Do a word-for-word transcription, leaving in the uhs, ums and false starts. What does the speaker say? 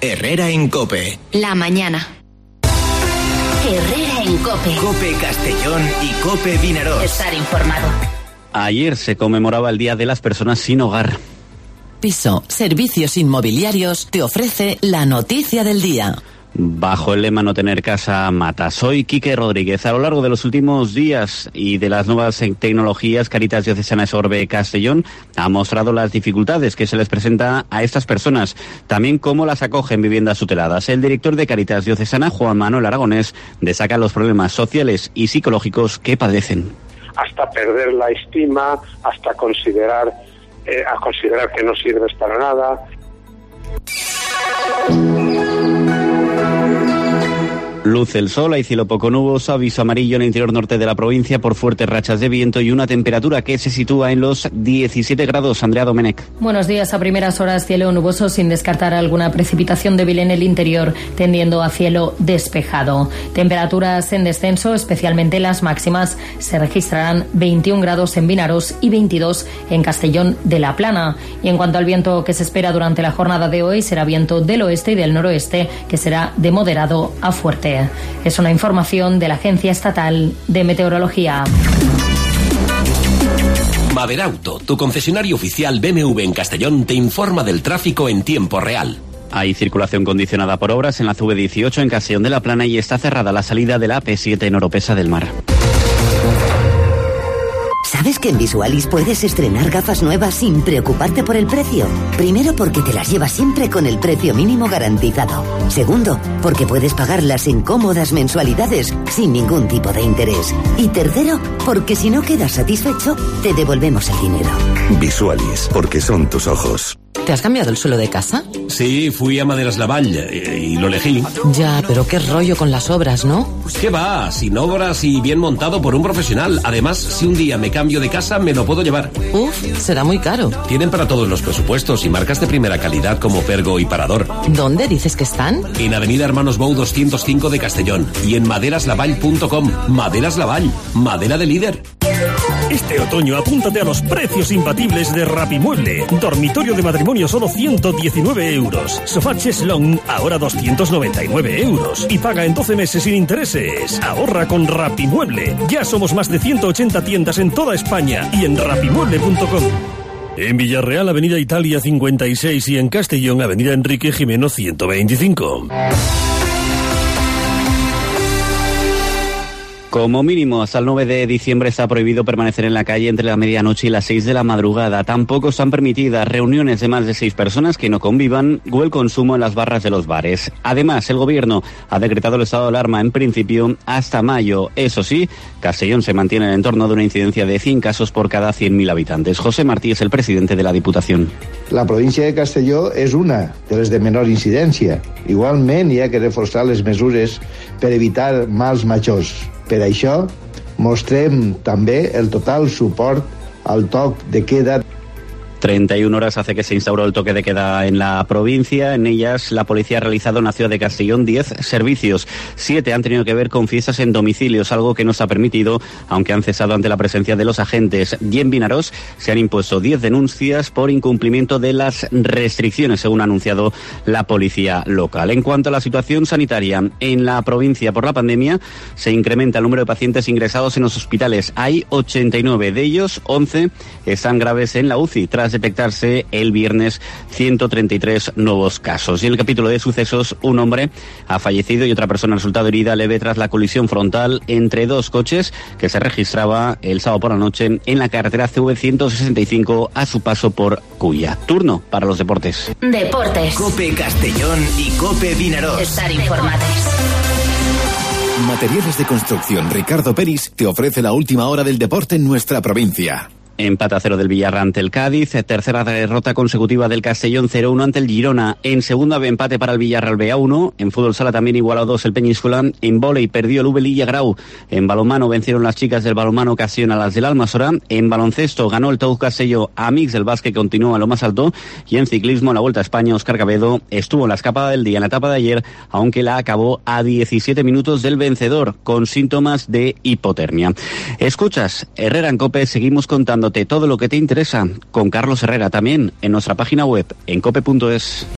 Herrera en COPE. La mañana. Herrera en COPE. COPE Castellón y COPE Vinaròs. Estar informado. Ayer se conmemoraba el Día de las Personas Sin Hogar. Piso Servicios Inmobiliarios te ofrece la noticia del día. Bajo el lema No tener casa mata. Soy Quique Rodríguez. A lo largo de los últimos días y de las nuevas tecnologías, Càritas Diocesana Sorbe Castellón ha mostrado las dificultades que se les presenta a estas personas, también cómo las acogen viviendas tuteladas. El director de Càritas Diocesana, Juan Manuel Aragonés, destaca los problemas sociales y psicológicos que padecen. Hasta perder la estima, hasta considerar, eh, a considerar que no sirves para nada. Luce el sol, hay cielo poco nuboso, aviso amarillo en el interior norte de la provincia por fuertes rachas de viento y una temperatura que se sitúa en los diecisiete grados. Andrea Domenech. Buenos días. A primeras horas cielo nuboso sin descartar alguna precipitación débil en el interior, tendiendo a cielo despejado. Temperaturas en descenso, especialmente las máximas, se registrarán veintiún grados en Vinaròs y veintidós en Castellón de la Plana. Y en cuanto al viento que se espera durante la jornada de hoy, será viento del oeste y del noroeste, que será de moderado a fuerte. Es una información de la Agencia Estatal de Meteorología. Maderauto, tu concesionario oficial B M W en Castellón, te informa del tráfico en tiempo real. Hay circulación condicionada por obras en la C V dieciocho en Castellón de la Plana y está cerrada la salida de la A P siete en Oropesa del Mar. ¿Sabes que en Visualis puedes estrenar gafas nuevas sin preocuparte por el precio? Primero, porque te las llevas siempre con el precio mínimo garantizado. Segundo, porque puedes pagarlas en cómodas mensualidades sin ningún tipo de interés. Y tercero, porque si no quedas satisfecho, te devolvemos el dinero. Visualis, porque son tus ojos. ¿Te has cambiado el suelo de casa? Sí, fui a Maderas Lavall y, y lo elegí. Ya, pero qué rollo con las obras, ¿no? ¿Qué va? Sin obras y bien montado por un profesional. Además, si un día me cambio de casa, me lo puedo llevar. Uf, será muy caro. Tienen para todos los presupuestos y marcas de primera calidad como Pergo y Parador. ¿Dónde dices que están? En Avenida Hermanos Bou doscientos cinco de Castellón y en maderas lavall punto com. Maderas Lavall, madera de líder. Este otoño apúntate a los precios imbatibles de Rapimueble. Dormitorio de matrimonio solo ciento diecinueve euros. Sofá Cheslong ahora doscientos noventa y nueve euros. Y paga en doce meses sin intereses. Ahorra con Rapimueble. Ya somos más de ciento ochenta tiendas en toda España y en rapimueble punto com. En Villarreal, Avenida Italia cincuenta y seis y en Castellón, Avenida Enrique Gimeno ciento veinticinco. Como mínimo, hasta el nueve de diciembre está prohibido permanecer en la calle entre la medianoche y las seis de la madrugada. Tampoco están permitidas reuniones de más de seis personas que no convivan o el consumo en las barras de los bares. Además, el gobierno ha decretado el estado de alarma en principio hasta mayo. Eso sí, Castellón se mantiene en el entorno de una incidencia de cien casos por cada cien mil habitantes. José Martí es el presidente de la Diputación. La província de Castelló és una de les de menor incidència. Igualment, hi ha que reforçar les mesures per evitar mals majors. Per això, mostrem també el total suport al toc de queda. treinta y una horas hace que se instauró el toque de queda en la provincia. En ellas, la policía ha realizado en la ciudad de Castellón diez servicios. Siete han tenido que ver con fiestas en domicilios, algo que no se ha permitido, aunque han cesado ante la presencia de los agentes. Y en Vinaròs se han impuesto diez denuncias por incumplimiento de las restricciones, según ha anunciado la policía local. En cuanto a la situación sanitaria en la provincia por la pandemia, se incrementa el número de pacientes ingresados en los hospitales. Hay ochenta y nueve, de ellos once están graves en la U C I, tras detectarse el viernes ciento treinta y tres nuevos casos. Y en el capítulo de sucesos, un hombre ha fallecido y otra persona ha resultado herida leve tras la colisión frontal entre dos coches que se registraba el sábado por la noche en la carretera C V ciento sesenta y cinco a su paso por Culla. Turno para los deportes. Deportes. COPE Castellón y COPE Vinaròs. Estar informados. Materiales de construcción Ricardo Peris te ofrece la última hora del deporte en nuestra provincia. Empate a cero del Villarreal ante el Cádiz, tercera derrota consecutiva del Castellón cero uno ante el Girona. En segunda B empate para el Villarreal B a uno, en fútbol sala también igualó dos el Peñíscola, en vóley perdió el Ubelilla Grau, en balonmano vencieron las chicas del balonmano Castellón a las del Almanzora, en baloncesto ganó el Tous Castelló a Mix del básquet que continúa a lo más alto y en ciclismo en la Vuelta a España Óscar Cabedo estuvo en la escapada del día en la etapa de ayer, aunque la acabó a diecisiete minutos del vencedor con síntomas de hipotermia. Escuchas Herrera en COPE, seguimos contando todo lo que te interesa con Carlos Herrera también en nuestra página web en cope punto es.